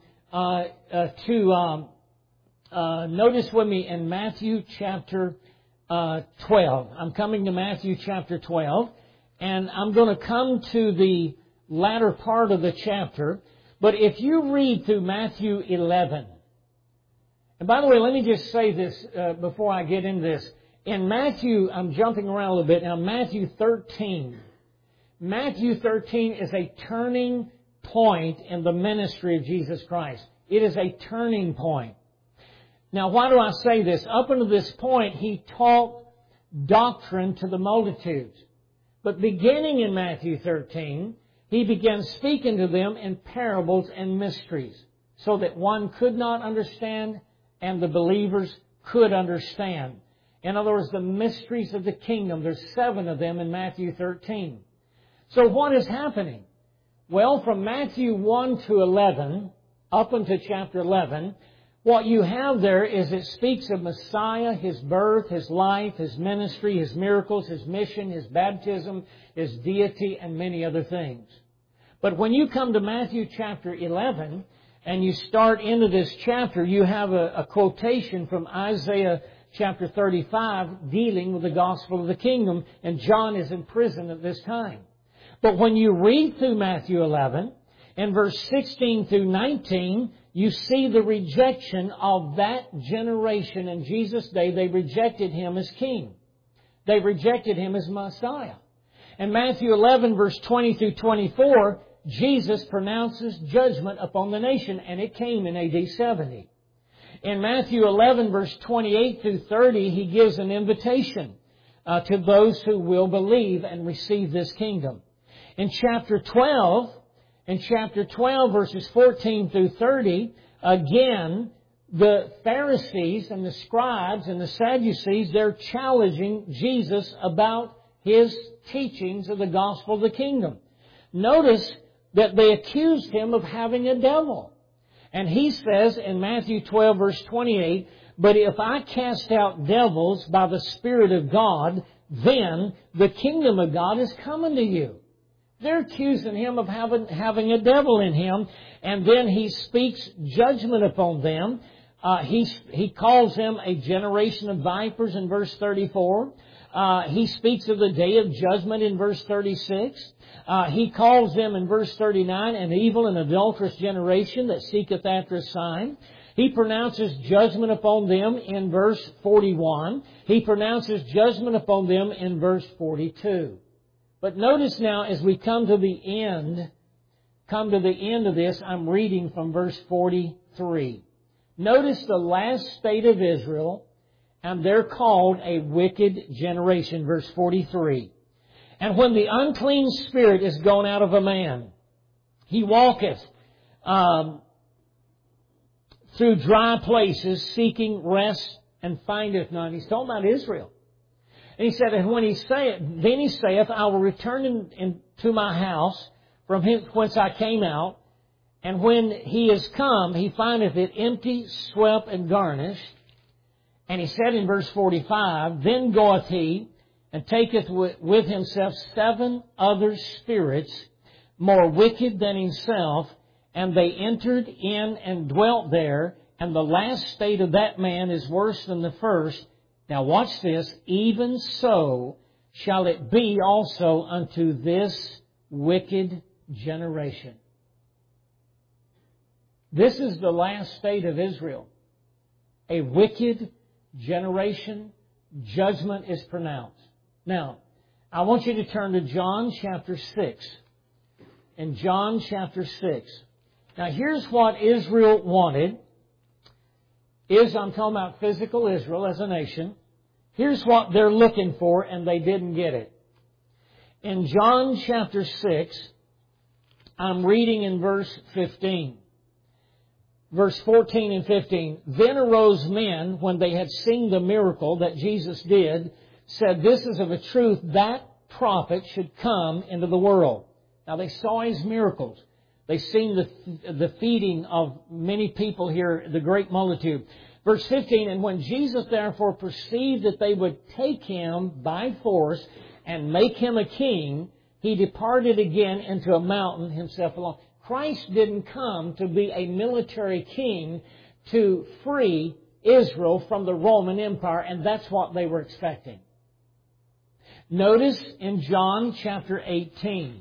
Speaker 1: notice with me in Matthew chapter 12. I'm coming to Matthew chapter 12, and I'm going to come to the latter part of the chapter. But if you read through Matthew 11, and by the way, let me just say this before I get into this. In Matthew, I'm jumping around a little bit now, Matthew 13. Matthew 13 is a turning point in the ministry of Jesus Christ. It is a turning point. Now, why do I say this? Up until this point, He taught doctrine to the multitudes. But beginning in Matthew 13, He began speaking to them in parables and mysteries, so that one could not understand and the believers could understand. In other words, the mysteries of the kingdom. There's 7 of them in Matthew 13. So what is happening? Well, from Matthew 1 to 11, up into chapter 11, what you have there is it speaks of Messiah, His birth, His life, His ministry, His miracles, His mission, His baptism, His deity, and many other things. But when you come to Matthew chapter 11, and you start into this chapter, you have a quotation from Isaiah chapter 35 dealing with the gospel of the kingdom, and John is in prison at this time. But when you read through Matthew 11, in verse 16 through 19, you see the rejection of that generation in Jesus' day. They rejected Him as King. They rejected Him as Messiah. In Matthew 11, verse 20 through 24, Jesus pronounces judgment upon the nation, and it came in AD 70. In Matthew 11, verse 28 through 30, He gives an invitation to those who will believe and receive this kingdom. In chapter 12, verses 14 through 30, again, the Pharisees and the scribes and the Sadducees, they're challenging Jesus about His teachings of the gospel of the kingdom. Notice that they accused Him of having a devil. And He says in Matthew 12, verse 28, "But if I cast out devils by the Spirit of God, then the kingdom of God is coming to you." They're accusing Him of having a devil in Him. And then He speaks judgment upon them. He calls them a generation of vipers in verse 34. He speaks of the day of judgment in verse 36. He calls them in verse 39 an evil and adulterous generation that seeketh after a sign. He pronounces judgment upon them in verse 41. He pronounces judgment upon them in verse 42. But notice now, as we come to the end of this, I'm reading from verse 43. Notice the last state of Israel, and they're called a wicked generation. Verse 43. "And when the unclean spirit is gone out of a man, he walketh through dry places, seeking rest, and findeth none." He's talking about Israel. And He said, "And when he saith, I will return into my house from whence I came out. And when he is come, he findeth it empty, swept, and garnished." And He said in verse 45, "Then goeth he, and taketh with himself 7 other spirits, more wicked than himself, and they entered in and dwelt there. And the last state of that man is worse than the first. Now watch this. Even so shall it be also unto this wicked generation." This is the last state of Israel. A wicked generation. Judgment is pronounced. Now, I want you to turn to John chapter 6. In John chapter 6. Now, here's what Israel wanted. I'm talking about physical Israel as a nation. Here's what they're looking for, and they didn't get it. In John chapter 6, I'm reading in verse 15. Verse 14 and 15. "Then arose men, when they had seen the miracle that Jesus did, said, This is of a truth that prophet should come into the world." Now they saw His miracles. They seen the feeding of many people here, the great multitude. Verse 15, "And when Jesus therefore perceived that they would take Him by force and make Him a king, He departed again into a mountain Himself alone." Christ didn't come to be a military king to free Israel from the Roman Empire, and that's what they were expecting. Notice in John chapter 18.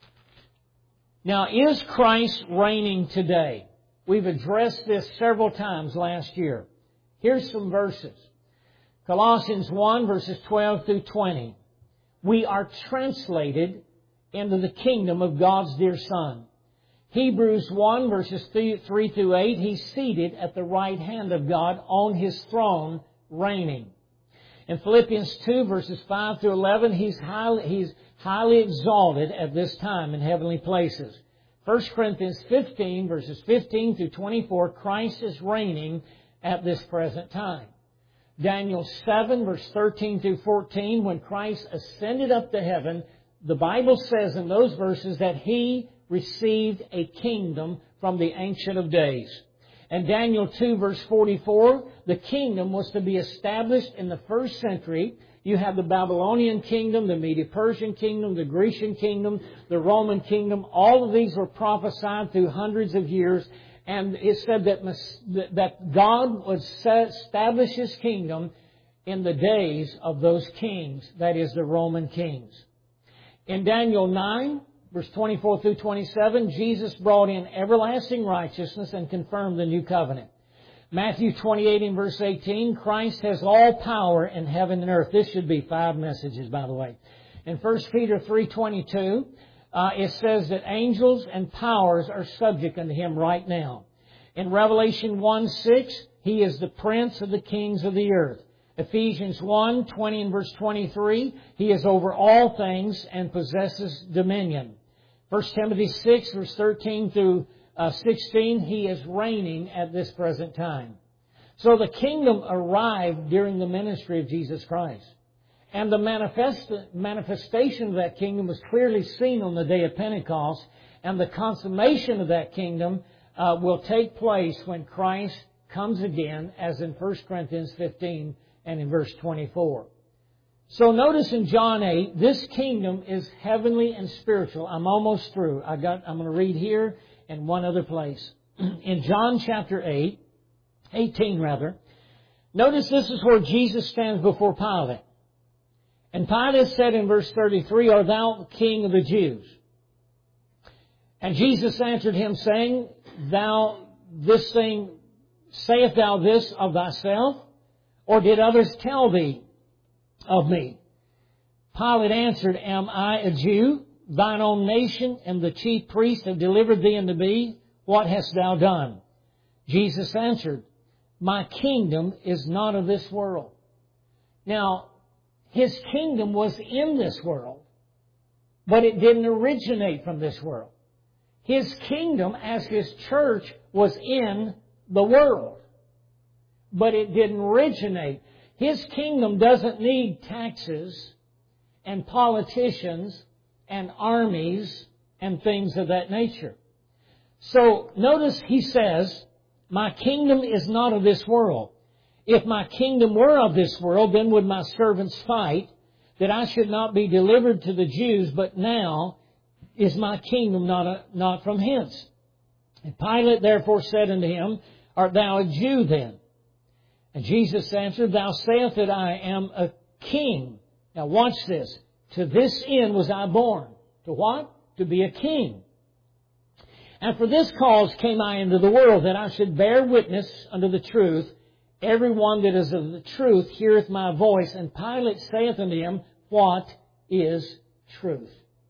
Speaker 1: Now, is Christ reigning today? We've addressed this several times last year. Here's some verses. Colossians 1, verses 12 through 20. We are translated into the kingdom of God's dear Son. Hebrews 1, verses 3 through 8. He's seated at the right hand of God on His throne, reigning. In Philippians 2, verses 5 through 11, He's highly exalted at this time in heavenly places. 1 Corinthians 15, verses 15 through 24, Christ is reigning at this present time. Daniel 7, verse 13 through 14, when Christ ascended up to heaven, the Bible says in those verses that He received a kingdom from the Ancient of Days. And Daniel 2, verse 44, the kingdom was to be established in the first century. You have the Babylonian kingdom, the Medo-Persian kingdom, the Grecian kingdom, the Roman kingdom. All of these were prophesied through hundreds of years. And it said that God would establish His kingdom in the days of those kings, that is, the Roman kings. In Daniel 9, verse 24 through 27, Jesus brought in everlasting righteousness and confirmed the new covenant. Matthew 28 and verse 18, Christ has all power in heaven and earth. This should be 5 messages, by the way. In 1 Peter 3:22, it says that angels and powers are subject unto Him right now. In Revelation 1:6, He is the prince of the kings of the earth. Ephesians 1:20 and verse 23, He is over all things and possesses dominion. 1 Timothy 6 verse 13 through 16, He is reigning at this present time. So the kingdom arrived during the ministry of Jesus Christ. And the manifestation of that kingdom was clearly seen on the day of Pentecost. And the consummation of that kingdom will take place when Christ comes again, as in 1 Corinthians 15 and in verse 24. So notice in John 8, this kingdom is heavenly and spiritual. I'm almost through. I'm going to read here and one other place. In John chapter 18, notice this is where Jesus stands before Pilate. And Pilate said in verse 33, Art thou king of the Jews? And Jesus answered him, saying, sayest thou this of thyself? Or did others tell thee of me? Pilate answered, Am I a Jew? Thine own nation and the chief priests have delivered thee unto me. What hast thou done? Jesus answered, My kingdom is not of this world. Now, His kingdom was in this world, but it didn't originate from this world. His kingdom, as His church, was in the world, but it didn't originate. His kingdom doesn't need taxes and politicians and armies and things of that nature. So notice He says, My kingdom is not of this world. If my kingdom were of this world, then would my servants fight, that I should not be delivered to the Jews, but now is my kingdom not from hence. And Pilate therefore said unto him, Art thou a Jew then? And Jesus answered, Thou sayest that I am a king. Now watch this. To this end was I born. To what? To be a king. And for this cause came I into the world, that I should bear witness unto the truth. Every one that is of the truth heareth my voice. And Pilate saith unto him, What is truth?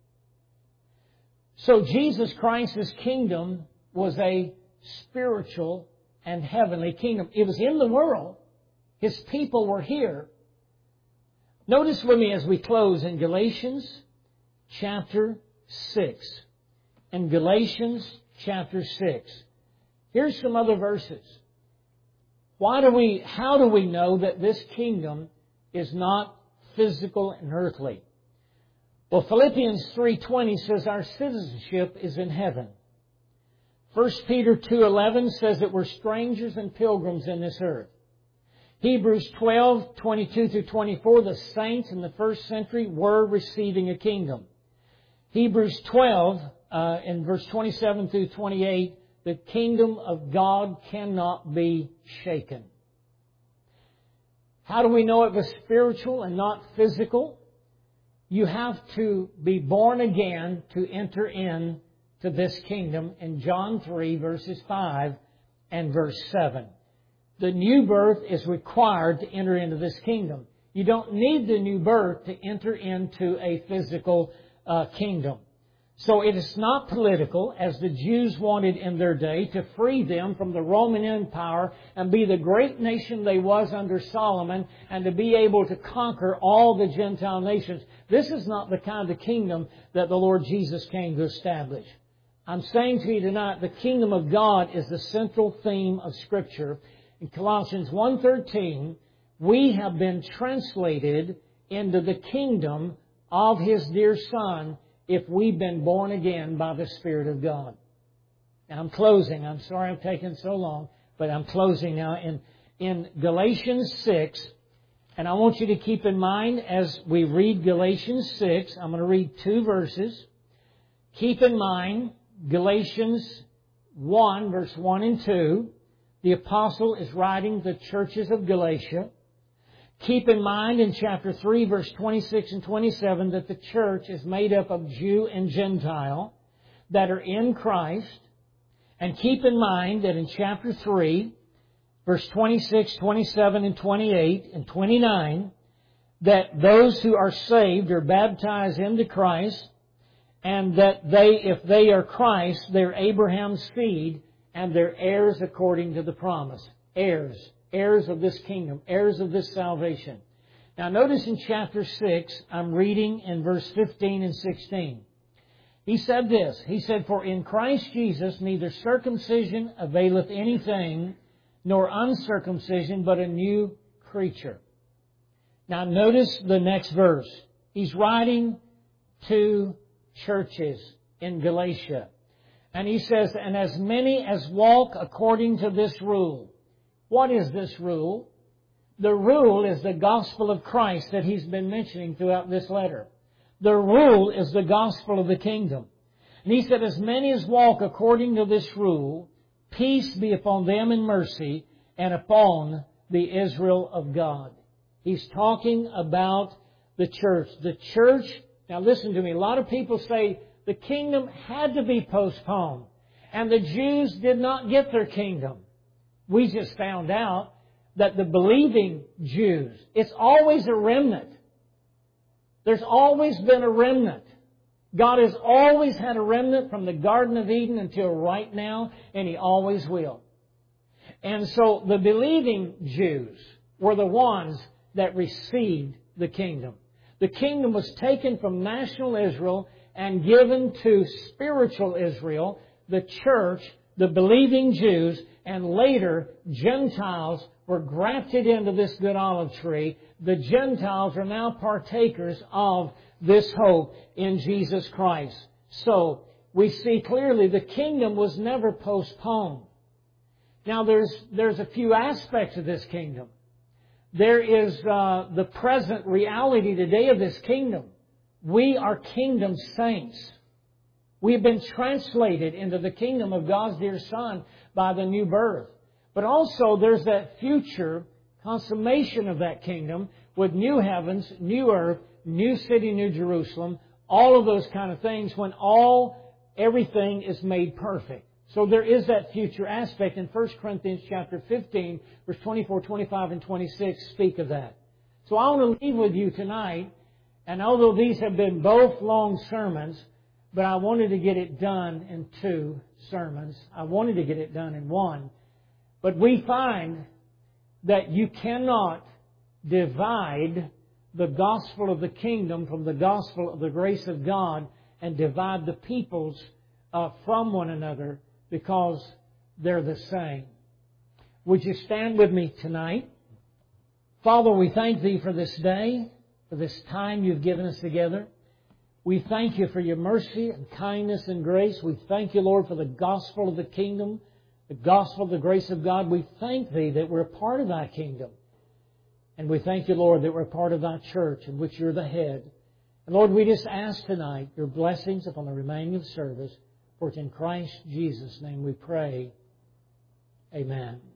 Speaker 1: So Jesus Christ's kingdom was a spiritual and heavenly kingdom. It was in the world. His people were here. Notice with me as we close in Galatians chapter 6. In Galatians chapter 6. Here's some other verses. How do we know that this kingdom is not physical and earthly? Well, Philippians 3:20 says our citizenship is in heaven. 1 Peter 2:11 says that we're strangers and pilgrims in this earth. Hebrews 12:22 through 24, the saints in the first century were receiving a kingdom. Hebrews 12, in verse 27 through 28, the kingdom of God cannot be shaken. How do we know it was spiritual and not physical? You have to be born again to enter in to this kingdom in John 3, verses 5 and verse 7. The new birth is required to enter into this kingdom. You don't need the new birth to enter into a physical kingdom. So it is not political, as the Jews wanted in their day, to free them from the Roman Empire and be the great nation they was under Solomon and to be able to conquer all the Gentile nations. This is not the kind of kingdom that the Lord Jesus came to establish. I'm saying to you tonight, the kingdom of God is the central theme of Scripture. In Colossians 1:13, we have been translated into the kingdom of His dear Son if we've been born again by the Spirit of God. Now I'm closing. I'm sorry I'm taking so long, but I'm closing now in Galatians 6. And I want you to keep in mind as we read Galatians 6, I'm going to read 2 verses. Keep in mind Galatians 1, verse 1 and 2. The apostle is writing the churches of Galatia. Keep in mind in chapter 3, verse 26 and 27, that the church is made up of Jew and Gentile that are in Christ. And keep in mind that in chapter 3, verse 26, 27, and 28, and 29, that those who are saved are baptized into Christ, and that if they are Christ, they're Abraham's seed, and they're heirs according to the promise. Heirs of this kingdom, heirs of this salvation. Now notice in chapter 6, I'm reading in verse 15 and 16. He said this, he said, "For in Christ Jesus neither circumcision availeth anything, nor uncircumcision, but a new creature." Now notice the next verse. He's writing to churches in Galatia. And he says, "And as many as walk according to this rule." What is this rule? The rule is the gospel of Christ that he's been mentioning throughout this letter. The rule is the gospel of the kingdom. And he said, "As many as walk according to this rule, peace be upon them and mercy, and upon the Israel of God." He's talking about the church. The church, now listen to me, a lot of people say the kingdom had to be postponed, and the Jews did not get their kingdom. We just found out that the believing Jews, it's always a remnant. There's always been a remnant. God has always had a remnant from the Garden of Eden until right now, and He always will. And so the believing Jews were the ones that received the kingdom. The kingdom was taken from national Israel and given to spiritual Israel, the church, the believing Jews, and later Gentiles were grafted into this good olive tree. The Gentiles are now partakers of this hope in Jesus Christ. So we see clearly the kingdom was never postponed. Now there's a few aspects of this kingdom. There is the present reality today of this kingdom. We are kingdom saints. We've been translated into the kingdom of God's dear Son by the new birth. But also there's that future consummation of that kingdom with new heavens, new earth, new city, new Jerusalem, all of those kind of things when everything is made perfect. So there is that future aspect, and 1 Corinthians chapter 15, verse 24, 25, and 26 speak of that. So I want to leave with you tonight, and although these have been both long sermons, but I wanted to get it done in 2 sermons. I wanted to get it done in 1. But we find that you cannot divide the gospel of the kingdom from the gospel of the grace of God and divide the peoples from one another, because they're the same. Would you stand with me tonight? Father, we thank Thee for this day, for this time You've given us together. We thank You for Your mercy and kindness and grace. We thank You, Lord, for the gospel of the kingdom, the gospel of the grace of God. We thank Thee that we're a part of Thy kingdom. And we thank You, Lord, that we're a part of Thy church in which You're the head. And Lord, we just ask tonight Your blessings upon the remaining of the service. For it's in Christ Jesus' name we pray. Amen.